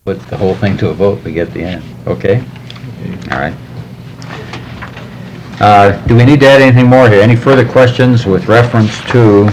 put the whole thing to a vote, we get the end. Okay? All right. Do we need to add anything more here? Any further questions with reference to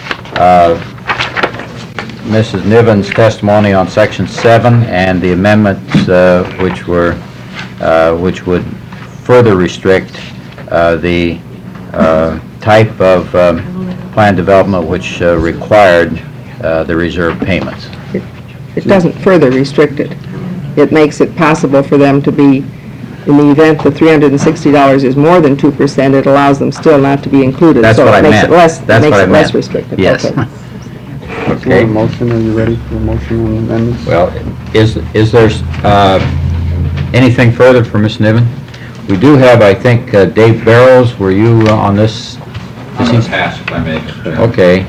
Mrs. Niven's testimony on Section 7 and the amendments which would further restrict the type of plan development which required the reserve payments? It doesn't further restrict it. It makes it possible for them to be, in the event the $360 is more than 2%, it allows them still not to be included. That's so what I meant. It makes it less meant. restrictive. Yes. Okay. Okay. Motion, are you ready for a motion on amendments? Well, is there anything further for Ms. Niven? We do have, I think, Dave Barrows. Were you on this? I'm going to pass if I may, Mr. Chairman. Okay.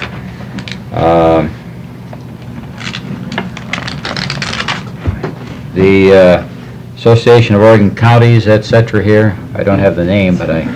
The Association of Oregon Counties, et cetera here. I don't have the name, but I...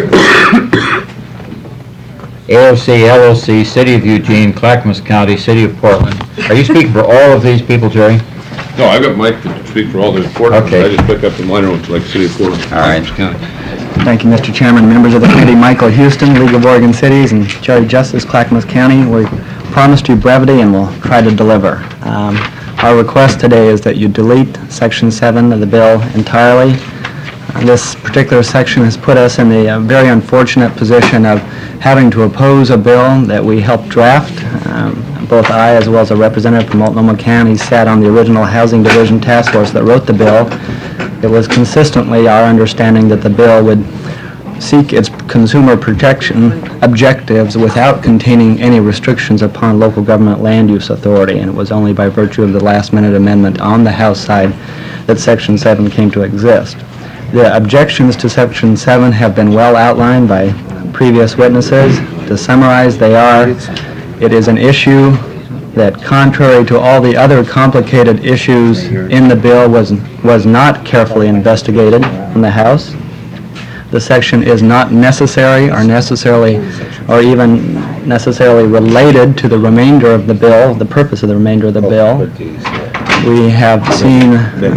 AOC, LLC, City of Eugene, Clackamas County, City of Portland. Are you speaking for all of these people, Jerry? No, I've got Mike to speak for all the important ones. Okay. I just pick up the minor ones like City of Portland. All right. County. Thank you, Mr. Chairman, members of the committee, Michael Houston, League of Oregon Cities, and Jerry Justice, Clackamas County. We promised you brevity and we'll try to deliver. Our request today is that you delete Section 7 of the bill entirely. This particular section has put us in the very unfortunate position of having to oppose a bill that we helped draft. Both I, as well as a representative from Multnomah County, sat on the original Housing Division Task Force that wrote the bill. It was consistently our understanding that the bill would seek its consumer protection objectives without containing any restrictions upon local government land use authority, and it was only by virtue of the last-minute amendment on the House side that Section 7 came to exist. The objections to Section 7 have been well outlined by previous witnesses. To summarize, they are: it is an issue that, contrary to all the other complicated issues in the bill, was not carefully investigated in the House. The section is not necessary or even necessarily related to the remainder of the bill, the purpose of the remainder of the bill. We have seen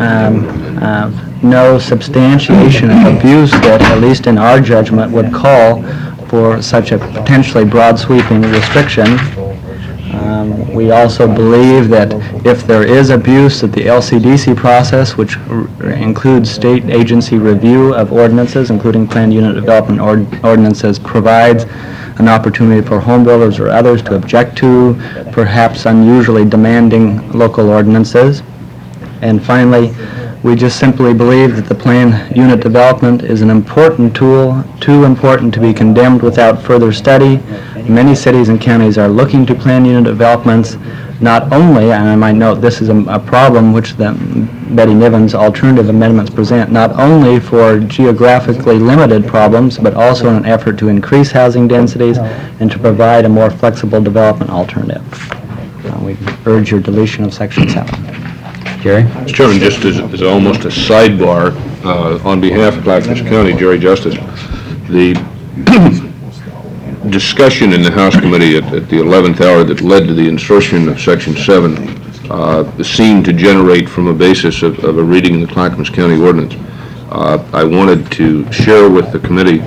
no substantiation of abuse that, at least in our judgment, would call for such a potentially broad sweeping restriction. We also believe that if there is abuse, that the LCDC process, which includes state agency review of ordinances, including planned unit development ordinances, provides an opportunity for home builders or others to object to perhaps unusually demanding local ordinances. And finally, we just simply believe that the planned unit development is an important tool, too important to be condemned without further study. Many cities and counties are looking to planned unit developments, not only, and I might note this is a problem which Betty Niven's alternative amendments present, not only for geographically limited problems, but also in an effort to increase housing densities and to provide a more flexible development alternative. We urge your deletion of Section 7. Jerry? Mr. Chairman, just as almost a sidebar, on behalf of Clackamas County, Jerry Justice, the discussion in the House Committee at the 11th hour that led to the insertion of Section 7 seemed to generate from a basis of a reading in the Clackamas County ordinance. I wanted to share with the committee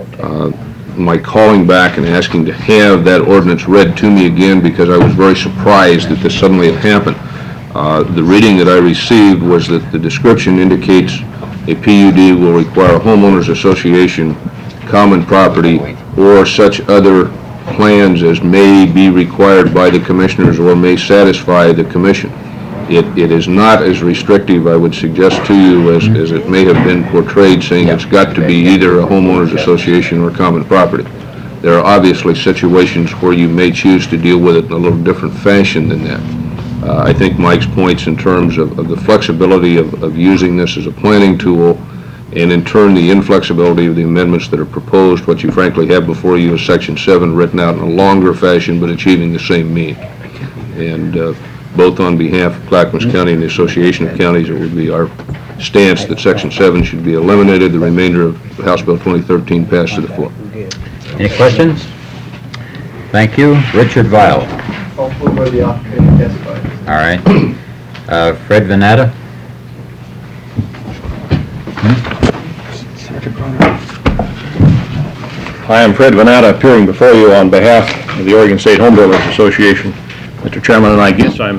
my calling back and asking to have that ordinance read to me again, because I was very surprised that this suddenly had happened. The reading that I received was that the description indicates a PUD will require a homeowners association, common property, or such other plans as may be required by the commissioners or may satisfy the commission. It is not as restrictive, I would suggest to you, as it may have been portrayed, saying it's got to be either a homeowners association or common property. There are obviously situations where you may choose to deal with it in a little different fashion than that. I think Mike's points in terms of the flexibility of using this as a planning tool, and in turn the inflexibility of the amendments that are proposed, what you frankly have before you is Section 7 written out in a longer fashion but achieving the same mean. And both on behalf of Clackamas County and the Association of Counties, it would be our stance that Section 7 should be eliminated, the remainder of House Bill 2013 passed to the floor. Any questions? Thank you. Richard Vile. All right. Fred Venata? I am Fred Venata, appearing before you on behalf of the Oregon State Home Builders Association. Mr. Chairman, and I guess I'm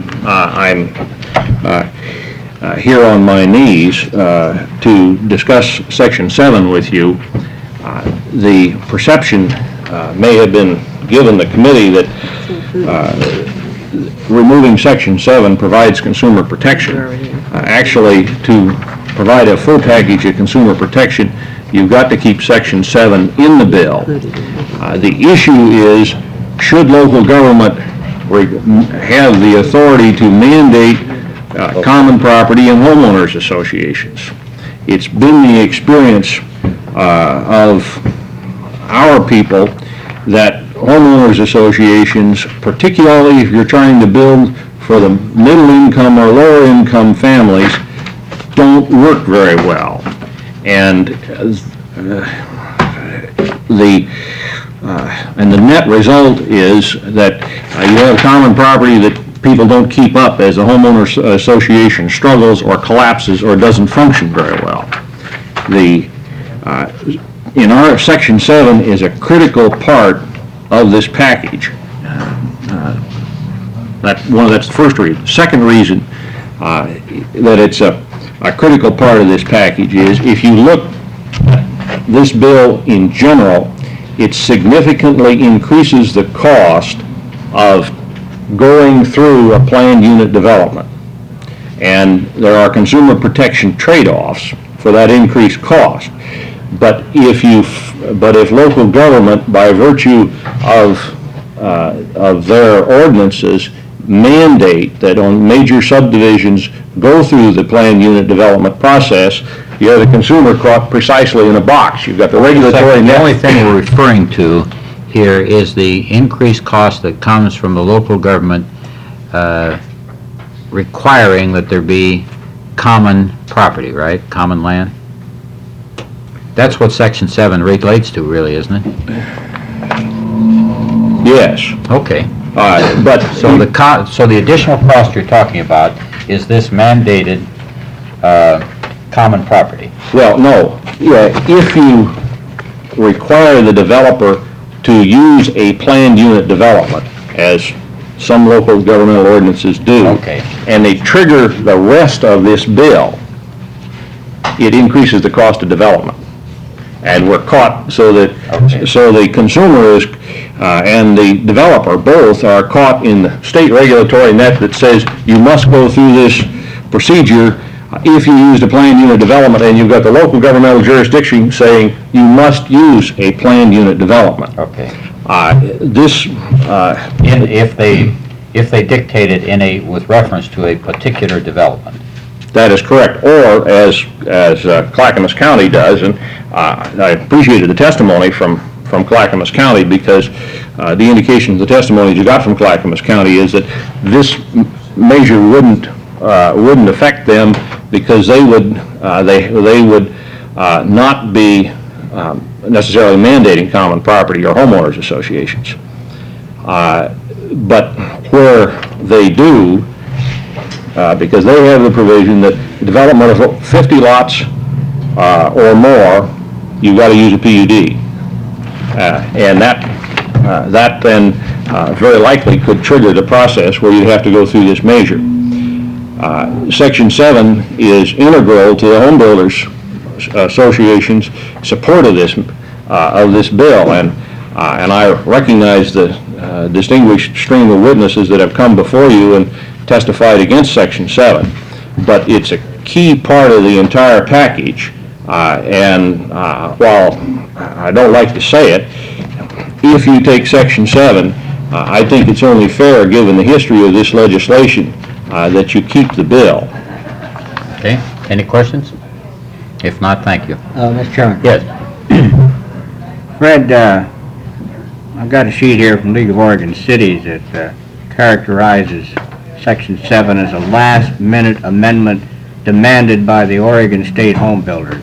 here on my knees to discuss Section 7 with you. The perception may have been given the committee that removing Section 7 provides consumer protection. Actually, to provide a full package of consumer protection, you've got to keep Section 7 in the bill. The issue is, should local government have the authority to mandate common property and homeowners associations? It's been the experience of our people that homeowners associations, particularly if you're trying to build for the middle income or lower income families, don't work very well. And the net result is that you have common property that people don't keep up as the homeowners association struggles or collapses or doesn't function very well. In our Section 7 is a critical part of this package. That's the first reason. Second reason that it's a critical part of this package is, if you look at this bill in general, it significantly increases the cost of going through a planned unit development. And there are consumer protection trade-offs for that increased cost. But if local government, by virtue of their ordinances, mandate that on major subdivisions go through the planned unit development process, you have the consumer caught precisely in a box. You've got the regulatory The net. only thing we're referring to here is the increased cost that comes from the local government requiring that there be common property, right? Common land? That's what Section 7 relates to, really, isn't it? Yes. Okay. But So the additional cost you're talking about is this mandated common property? well, no. Yeah, if you require the developer to use a planned unit development, as some local governmental ordinances do, Okay. and they trigger the rest of this bill, it increases the cost of development. And we're caught so that, Okay. so the consumer is, and the developer both are caught in the state regulatory net that says you must go through this procedure if you used a planned unit development, and you've got the local governmental jurisdiction saying you must use a planned unit development. Okay. This, If they dictate it with reference to a particular development. that is correct. Or as Clackamas County does, and I appreciated the testimony from Clackamas County, because the indication of the testimony you got from Clackamas County is that this measure wouldn't affect them, because they would not be necessarily mandating common property or homeowners associations. But where they do, because they have the provision that development of 50 lots or more, you've got to use a PUD. And that then very likely could trigger the process where you'd have to go through this measure. Section 7 is integral to the Home Builders Association's support of this bill, and I recognize the distinguished stream of witnesses that have come before you and testified against Section 7, but it's a key part of the entire package, and while I don't like to say it, if you take Section 7, I think it's only fair, given the history of this legislation, that you keep the bill. Okay, any questions? If not, thank you. Mr. Chairman. Yes. Fred, I've got a sheet here from League of Oregon Cities that characterizes Section 7 as a last-minute amendment demanded by the Oregon State Home Builders.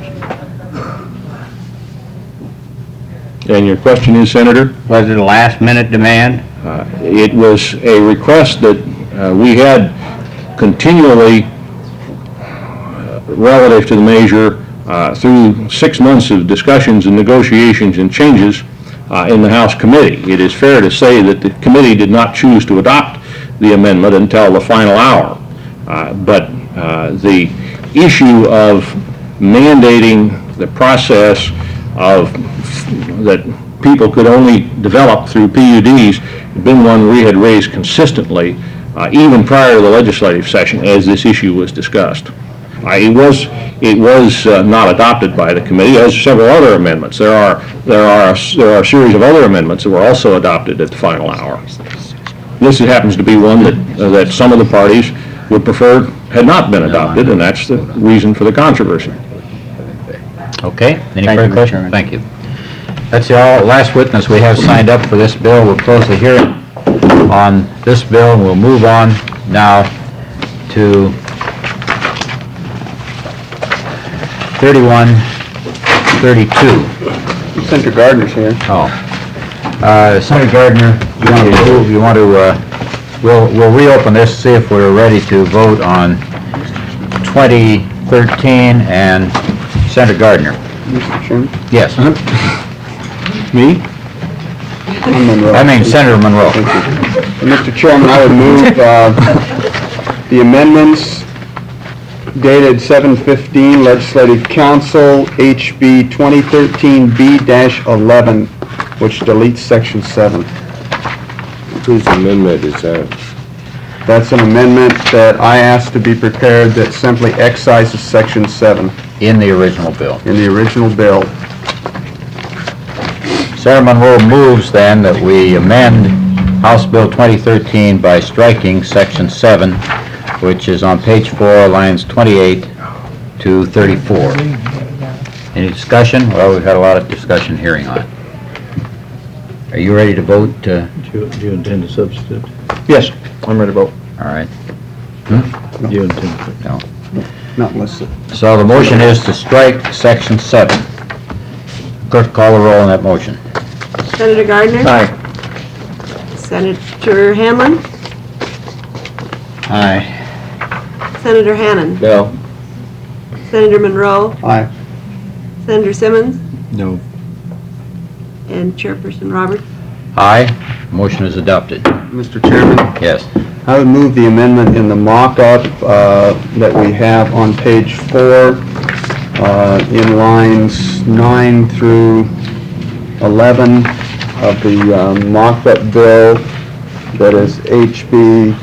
And your question is, Senator? Was it a last-minute demand? It was a request that we had continually relative to the measure through 6 months of discussions and negotiations and changes in the House committee. It is fair to say that the committee did not choose to adopt the amendment until the final hour. But the issue of mandating the process of that people could only develop through PUDs had been one we had raised consistently, even prior to the legislative session as this issue was discussed. It was not adopted by the committee, as several other amendments. There are a series of other amendments that were also adopted at the final hour. This happens to be one that some of the parties would prefer had not been adopted, and that's the reason for the controversy. Okay, any Thank further you, Mr. questions? Chairman. Thank you. That's the last witness we have signed up for this bill. We'll close the hearing on this bill, and we'll move on now to 3132. Senator Gardner's here. Oh. Senator Gardner, you want to move, we'll reopen this, see if we're ready to vote on 2013, and Senator Gardner. Mr. Chairman. Yes. Me? I'm Monroe. I mean Senator Monroe. Thank you. Mr. Chairman, I would move the amendments dated 7/15, Legislative Council, HB 2013B-11, which deletes Section 7. Whose amendment is that? That's an amendment that I asked to be prepared that simply excises Section 7 In the original bill. in the original bill. Senator Monroe moves then that we amend House Bill 2013 by striking Section 7, which is on page 4, lines 28 to 34. Any discussion? Well, we've had a lot of discussion hearing on it. Are you ready to vote? Do you intend to substitute? Yes, I'm ready to vote. All right. Do you intend to? No. Not listed. So the motion is to strike Section 7. Clerk, call the roll on that motion. Senator Gardner? Aye. Senator Hanlon? Aye. Senator Hannan? No. Senator Monroe? Aye. Senator Simmons? No. And Chairperson Roberts? Aye. Motion is adopted. Mr. Chairman, Yes. I would move the amendment in the mock-up that we have on page 4 in lines 9 through 11 of the mock-up bill that is HB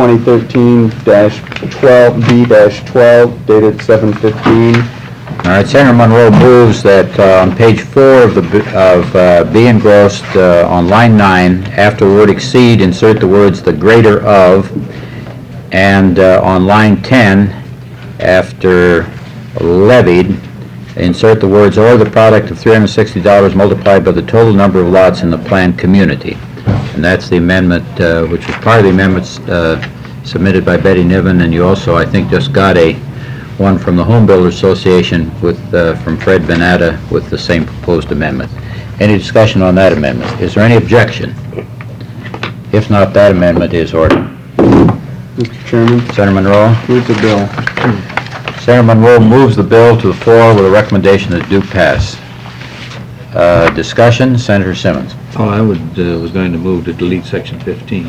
2013-12B-12 dated 7/15. All right, Senator Monroe moves that on page 4 of be engrossed on line 9, after the word exceed, insert the words the greater of, and on line 10, after levied, insert the words or the product of $360 multiplied by the total number of lots in the planned community. And that's the amendment, which was part of the amendments submitted by Betty Niven, and you also, I think, just got one from the Home Builders Association from Fred Benata with the same proposed amendment. Any discussion on that amendment? Is there any objection? If not, that amendment is ordered. Mr. Chairman, Senator Monroe? move the bill. Senator Monroe moves the bill to the floor with a recommendation that it do pass. Discussion, Senator Simmons. Oh, I was going to move to delete section 15.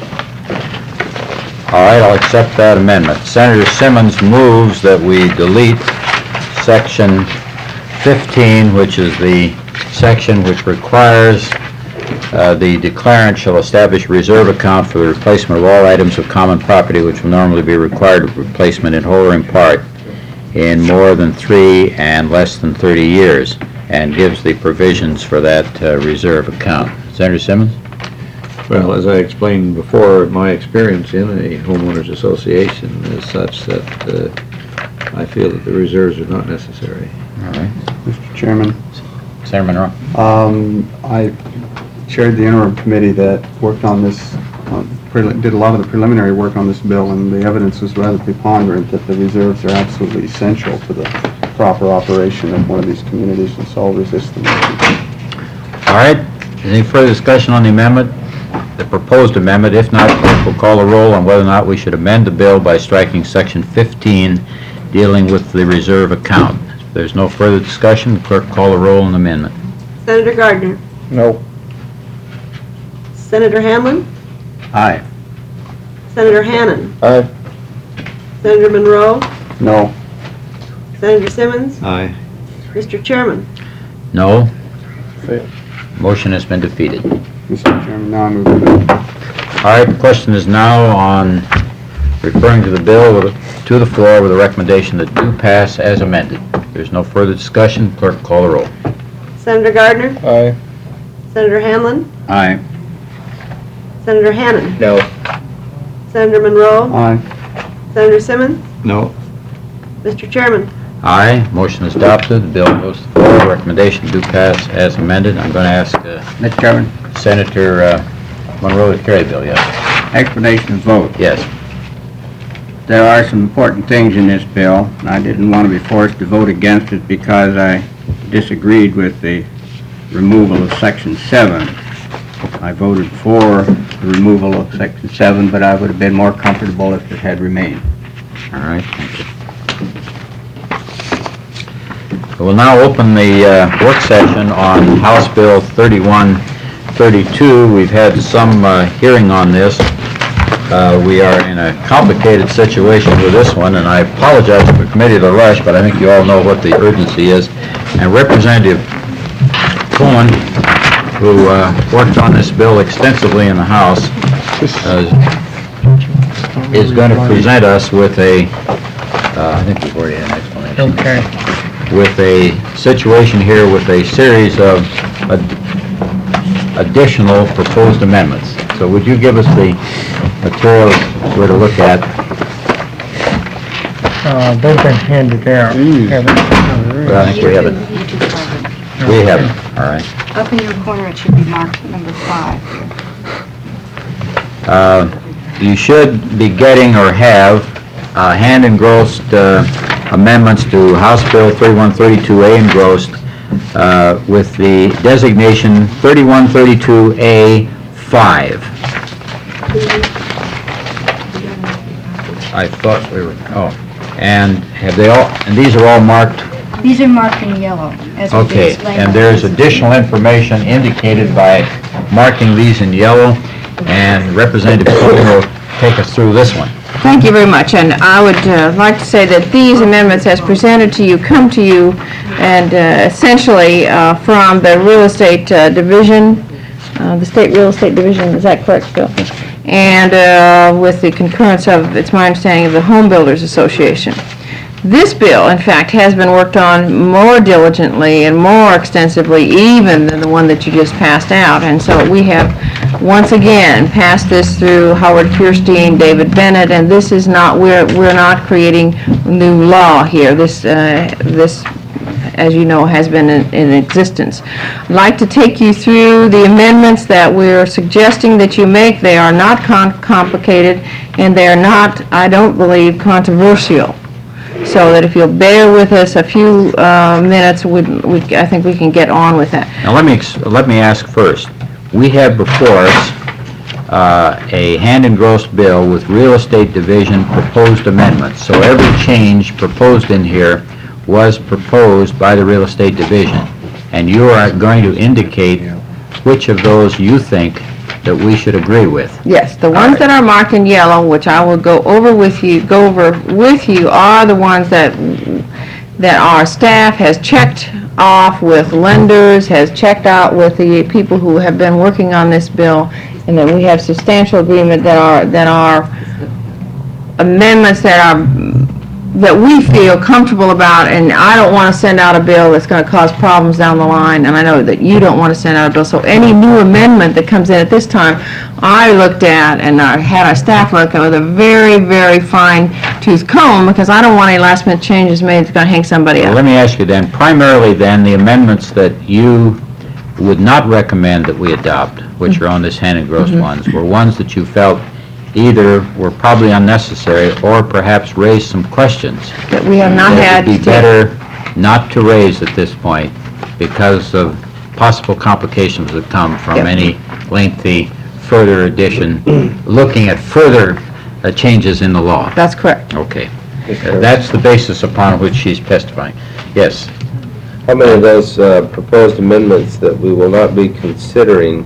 All right, I'll accept that amendment. Senator Simmons moves that we delete section 15, which is the section which requires the declarant shall establish a reserve account for the replacement of all items of common property which will normally be required of replacement in whole or in part in more than 3 and less than 30 years, and gives the provisions for that reserve account. Senator Simmons? Well, as I explained before, my experience in a homeowners association is such that I feel that the reserves are not necessary. All right. Mr. Chairman, Senator Monroe? I chaired the interim committee that worked on this, did a lot of the preliminary work on this bill, and the evidence was rather preponderant that the reserves are absolutely essential to the proper operation of one of these communities, and so I'll resist the motion. All right. Any further discussion on the amendment? the proposed amendment? If not, clerk will call a roll on whether or not we should amend the bill by striking section 15 dealing with the reserve account. If there's no further discussion, the clerk call a roll on the amendment. Senator Gardner. No. Senator Hanlon. Aye. Senator Hannan. Aye. Senator Monroe. No. Senator Simmons. Aye. Mr. Chairman. No? Fail. Motion has been defeated. Mr. Chairman, now I move the bill. All right, the question is now on referring to the bill to the floor with a recommendation that do pass as amended. If there's no further discussion, clerk call the roll. Senator Gardner. Aye. Senator Hanlon. Aye. Senator Hannan. No. Senator Monroe. Aye. Senator Simmons. No. Mr. Chairman. Aye, motion is adopted, the bill goes to the floor, recommendation do pass as amended. I'm going to ask Mr. Chairman, Senator Monroe to carry the bill, yes? explanation of vote. Yes. There are some important things in this bill, and I didn't want to be forced to vote against it because I disagreed with the removal of Section 7. I voted for the removal of Section 7, but I would have been more comfortable if it had remained. All right, thank you. We'll now open the work session on House Bill 3132. We've had some hearing on this. We are in a complicated situation with this one, and I apologize for the committee of the rush, but I think you all know what the urgency is. And Representative Cohen, who worked on this bill extensively in the House, is going to present us with a, I think we've already had an explanation. Okay. With a situation here with a series of additional proposed amendments. So would you give us the materials we're to look at? They've been handed out. Well, I think we have it. We have it, all right. Up in your corner, it should be marked number 5. You should be getting or have hand-engrossed amendments to House Bill 3132A engrossed with the designation 3132A5. I thought we were, and have they all, and these are all marked? These are marked in yellow, as we Okay, explained. and there's additional information indicated by marking these in yellow, and Representative Cohen will take us through this one. Thank you very much, and I would like to say that these amendments as presented to you come to you and essentially from the real estate division, the state real estate division, is that correct, Bill? And with the concurrence of, it's my understanding, of the Home Builders Association. This bill, in fact, has been worked on more diligently and more extensively even than the one that you just passed out. And so we have, once again, passed this through Howard Fierstein, David Bennett, and this is not, we're not creating new law here. This, as you know, has been in existence. I'd like to take you through the amendments that we're suggesting that you make. They are not complicated, and they are not, I don't believe, controversial. So that if you'll bear with us a few minutes, I think we can get on with that. Now, let me ask first. We have before us a hand-engrossed bill with real estate division proposed amendments. So every change proposed in here was proposed by the real estate division. And you are going to indicate which of those you think that we should agree with. Yes, the ones that are marked in yellow, which I will go over with you, are the ones that our staff has checked off with lenders, has checked out with the people who have been working on this bill, and that we have substantial agreement that are amendments that we feel comfortable about, and I don't want to send out a bill that's going to cause problems down the line, and I know that you don't want to send out a bill. So any new amendment that comes in at this time, I looked at and had our staff look at with a very, very fine-tooth comb, because I don't want any last-minute changes made that's going to hang somebody Well, up. let me ask you then, primarily then, the amendments that you would not recommend that we adopt, which are on this hand-engrossed ones, were ones that you felt either were probably unnecessary or perhaps raised some questions That we have not had that would be to- better not to raise at this point because of possible complications that come from Yep. any lengthy further addition, looking at further changes in the law. That's correct. Okay. That's the basis upon which she's testifying. Yes. How many of those proposed amendments that we will not be considering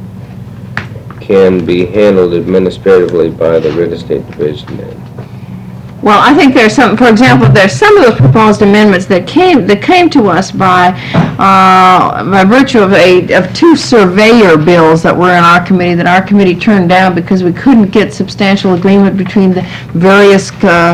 can be handled administratively by the real estate division then? Well, I think there's some, for example, there's some of those proposed amendments that came to us by virtue of two surveyor bills that were in our committee that our committee turned down because we couldn't get substantial agreement between the various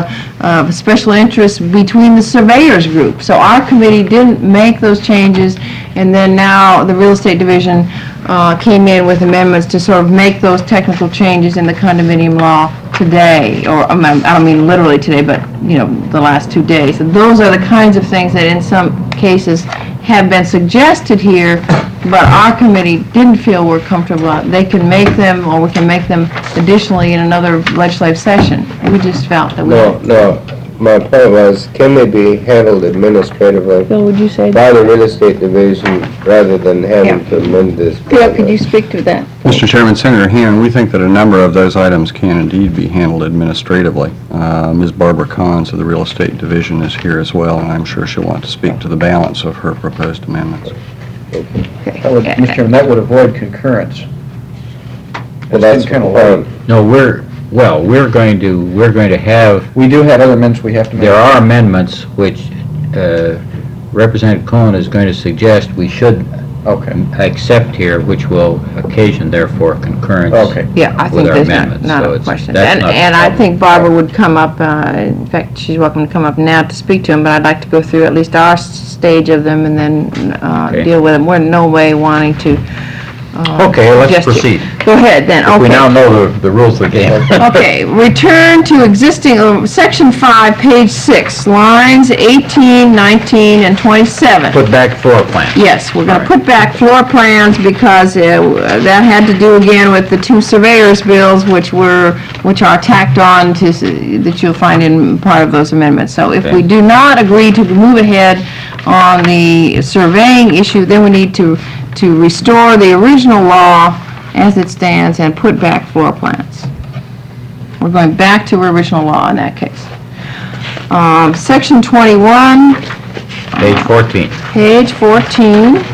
special interests between the surveyors group. So our committee didn't make those changes, and then now the real estate division came in with amendments to sort of make those technical changes in the condominium law today, or I don't mean literally today, but, you know, the last 2 days. And those are the kinds of things that in some cases have been suggested here, but our committee didn't feel we're comfortable about. They can make them, or we can make them additionally in another legislative session. We just felt that we... No. My point was, can they be handled administratively Phil, would you say by that? the real estate division rather than having to amend this? Phil, could you speak to that? Mr. Chairman, Senator Hannon, we think that a number of those items can indeed be handled administratively. Ms. Barbara Kahns of the Real Estate Division is here as well, and I'm sure she'll want to speak to the balance of her proposed amendments. Okay. Mr. Chairman, that would avoid concurrence. Well, that's kind of fine. No, we're going to have, We do have other amendments we have to make. there are amendments which Representative Cohen is going to suggest we should Okay. accept here, which will occasion therefore concurrence. Okay. Yeah, I think With our there's amendments, not so a it's- question. that's And not the and I problem. think Barbara would come up, in fact, she's welcome to come up now to speak to him, but I'd like to go through at least our stage of them and then Okay. deal with them. We're in no way wanting to Okay, let's suggest you- proceed. Go ahead, then, okay. We now know the rules of the game. Okay, return to existing, section 5, page 6, lines 18, 19, and 27. Put back floor plan. Yes, we're going to put back floor plans because that had to do again with the two surveyors bills which are tacked on to, that you'll find in part of those amendments. So if we do not agree to move ahead on the surveying issue, then we need to restore the original law as it stands and put back floor plans. We're going back to original law in that case. Section 21, Page 14. page 14.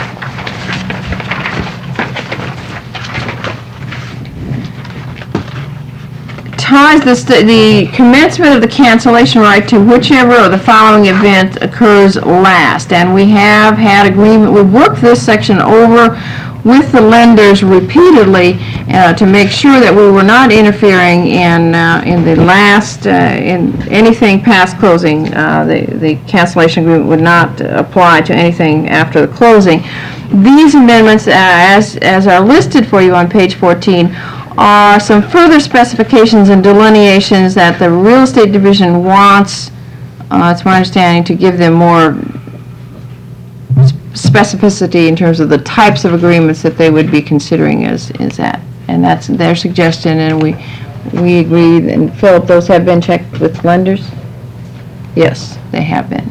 Ties the commencement of the cancellation right to whichever of the following event occurs last. And we have had agreement, we've worked this section over with the lenders repeatedly to make sure that we were not interfering in the last, in anything past closing. The cancellation agreement would not apply to anything after the closing. These amendments, as are listed for you on page 14, are some further specifications and delineations that the real estate division wants, it's my understanding, to give them more specificity in terms of the types of agreements that they would be considering as that. And that's their suggestion, and we agree. And Philip, those have been checked with lenders? Yes, they have been.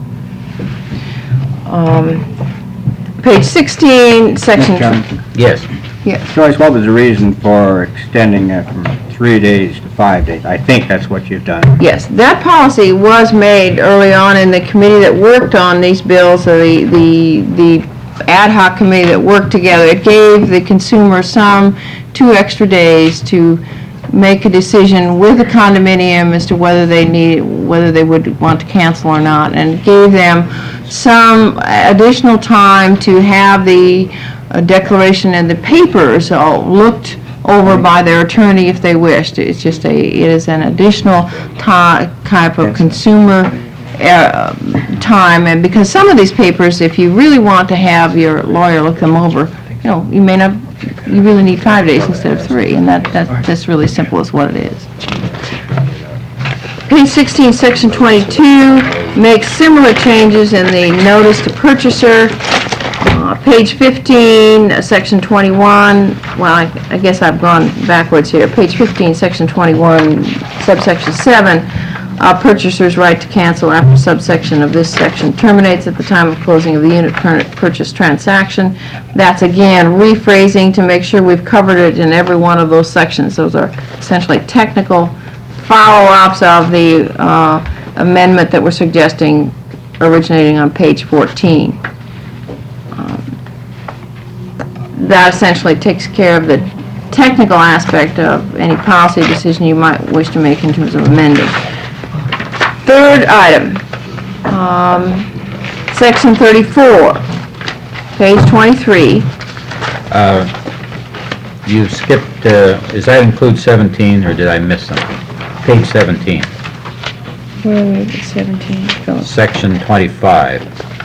Page 16, section... Mr. Chairman, Yes. Yes. Joyce, what was the reason for extending it from 3 days to 5 days? I think that's what you've done. Yes, that policy was made early on in the committee that worked on these bills, the ad hoc committee that worked together. It gave the consumer 2 extra days to make a decision with the condominium as to whether they would want to cancel or not, and gave them some additional time to have the declaration and the papers looked over by their attorney if they wished. It's just it is an additional type of consumer time, and because some of these papers, if you really want to have your lawyer look them over, you really need 5 days instead of 3, and that's really simple is what it is. Page 16, section 22 makes similar changes in the notice to purchaser. Page 15, section 21, well, I guess I've gone backwards here. Page 15, section 21, subsection 7, purchaser's right to cancel after subsection of this section terminates at the time of closing of the unit purchase transaction. That's again rephrasing to make sure we've covered it in every one of those sections. Those are essentially technical follow-ups of the amendment that we're suggesting originating on page 14. That essentially takes care of the technical aspect of any policy decision you might wish to make in terms of amending. Third item, section 34, page 23. You skipped, does that include 17, or did I miss something? Page 17, Where is it, 17? Phyllis? section 25.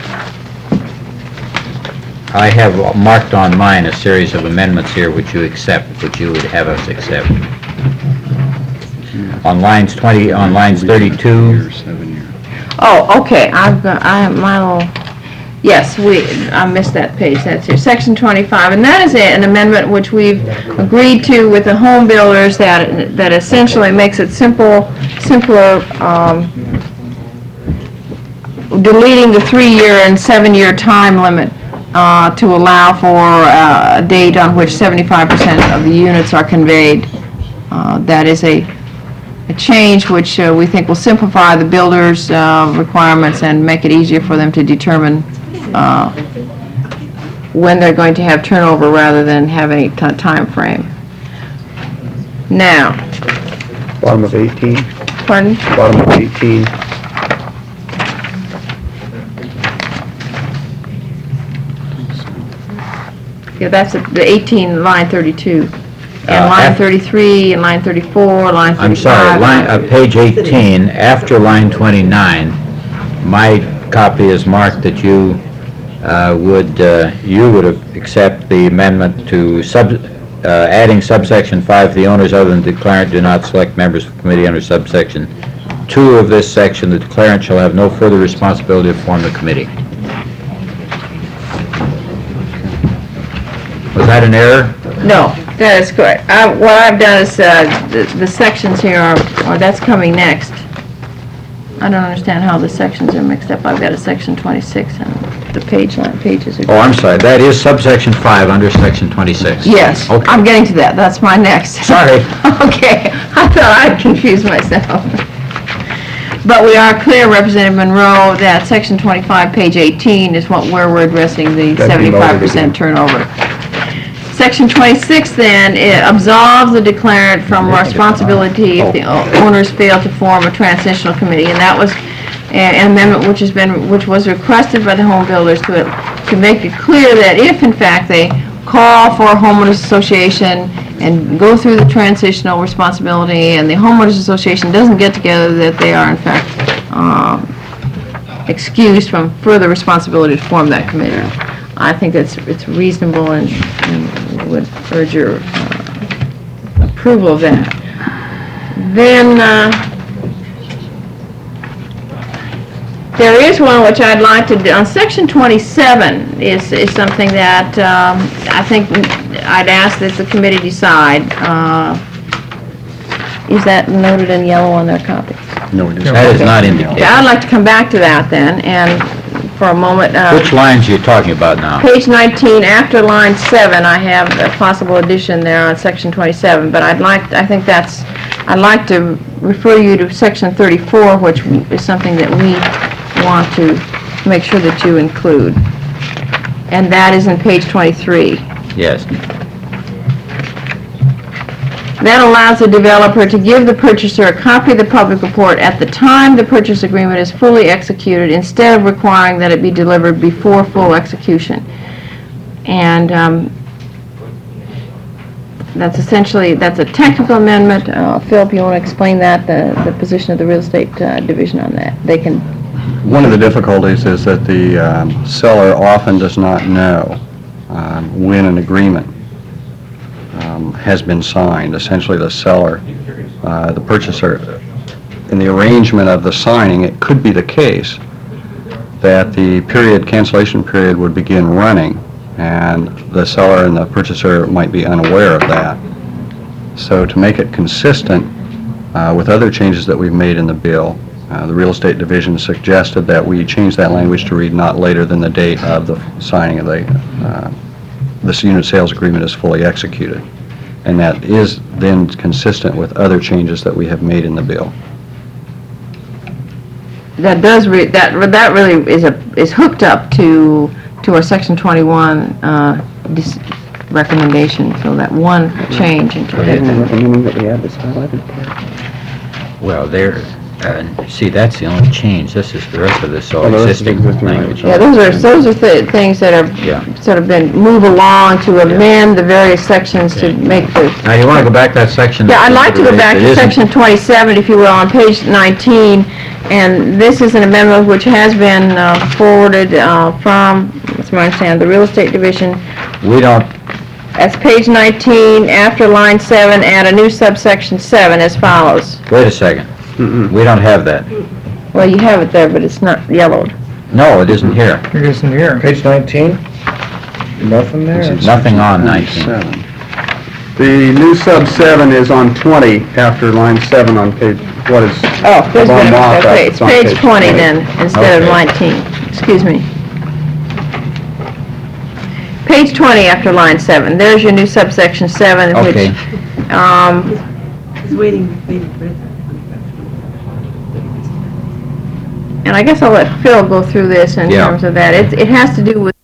I have marked on mine a series of amendments here which you accept, which you would have us accept. On lines 32. Oh, okay, yes, I missed that page, that's here, section 25, and that is an amendment which we've agreed to with the home builders that essentially makes it simpler, deleting the 3-year and 7-year time limit to allow for a date on which 75% of the units are conveyed. That is a change which we think will simplify the builders' requirements and make it easier for them to determine when they're going to have turnover rather than have any time frame. Now, Bottom of 18, pardon? bottom of 18. Yeah, that's the 18, line 32. And line af- 33, and line 34, line 35. I'm sorry, page 18, after line 29, my copy is marked that you would accept the amendment to adding subsection 5, the owners other than the declarant do not select members of the committee under subsection 2 of this section. The declarant shall have no further responsibility to form the committee. Was that an error? No, that is correct. What I've done is, the sections here are, that's coming next. I don't understand how the sections are mixed up. I've got a section 26 and the pages are... Oh, I'm sorry, that is subsection 5 under section 26. Yes, Okay. I'm getting to that. That's my next. Sorry. Okay, I thought I'd confused myself. But we are clear, Representative Monroe, that section 25, page 18 is where we're addressing the That'd be loaded 75% again. turnover. Section 26 then, it absolves the declarant from responsibility if the owners fail to form a transitional committee, and that was an amendment which was requested by the home builders to make it clear that if in fact they call for a homeowners association and go through the transitional responsibility and the homeowners association doesn't get together, that they are in fact excused from further responsibility to form that committee. I think it's reasonable and would urge your approval of that. Then there is one which I'd like to do. On section 27 is something that I think I'd ask that the committee decide. Is that noted in yellow on their copy? No, it isn't. That is not indicated. I'd like to come back to that then, and for a moment. Which lines are you talking about now? Page 19, after line 7, I have a possible addition there on section 27, but I'd like to refer you to section 34, which is something that we want to make sure that you include. And that is in page 23. Yes. That allows the developer to give the purchaser a copy of the public report at the time the purchase agreement is fully executed, instead of requiring that it be delivered before full execution. And that's a technical amendment. Philip, you want to explain that, the position of the real estate division on that? They can... One of the difficulties is that the seller often does not know when an agreement has been signed. Essentially, the seller, the purchaser, in the arrangement of the signing, it could be the case that the cancellation period would begin running, and the seller and the purchaser might be unaware of that. So to make it consistent, with other changes that we've made in the bill, the Real Estate Division suggested that we change that language to read not later than the date of the signing of this unit sales agreement is fully executed. And that is then consistent with other changes that we have made in the bill. That does, that really is hooked up to our Section 21 recommendation, so that one change into it. Well, see, that's the only change. This is, the rest of this all existing language. Yeah, those are things that have sort of been moved along to amend the various sections to make the... Now, you want to go back to that section? Yeah, I'd like to go back It to isn't- Section 27, if you will, on page 19, and this is an amendment which has been forwarded from, that's my understanding, the Real Estate Division. We don't, That's page 19, after line 7, add a new subsection 7 as follows. wait a second. We don't have that. Well, you have it there, but it's not yellowed. No, it isn't here. It isn't here. Page 19? Nothing there. Nothing on 19. The new sub 7 is on 20 after line 7 on page, what is? Oh, there's above been, mock-up, okay, it's on page 20 then, instead of Okay. 19. Excuse me. Page 20 after line 7. There's your new subsection 7, Okay. which, He's waiting for it. and I guess I'll let Phil go through this in Yeah. terms of that. It has to do with